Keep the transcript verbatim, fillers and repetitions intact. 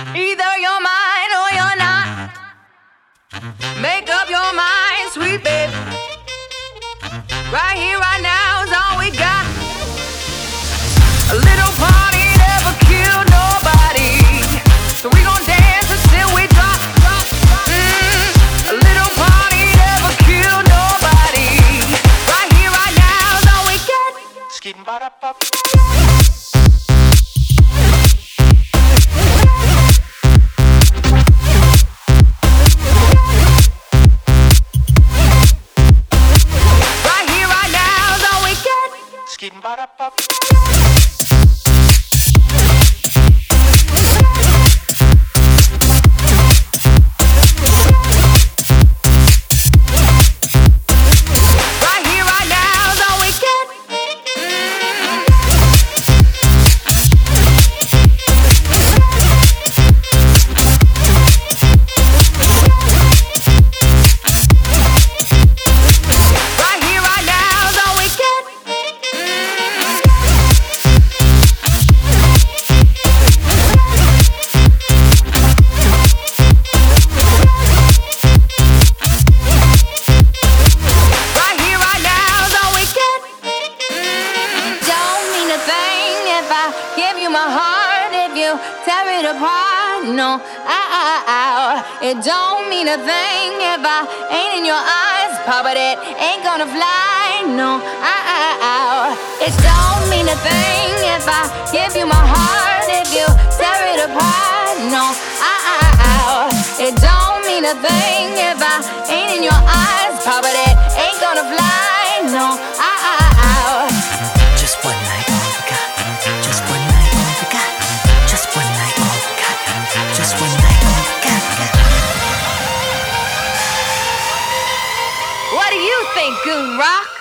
Either you're mine or you're not. Make up your mind, sweet baby. Right here, right now is all we got. A little party never killed nobody, so we gon' dance until we drop, drop, drop. Mm, a little party never killed nobody. Right here, right now is all we got. Skidding ba da ba. Skidding ba da ba. Right here, right now is all we get. Right here, right now is all we get. Give you my heart if you tear it apart. No, I, I, I, it don't mean a thing if I ain't in your eyes. Papa, that ain't gonna fly. No, I, I, I, it don't mean a thing if I give you my heart if you tear it apart. No, I, I, I, it don't mean a thing if I ain't in your eyes. Papa, that ain't gonna fly. No, I, I, I, just one night all we got. Just one night all we got. Just one night all we got. Just one night all we got. What do you think, Goon Rock?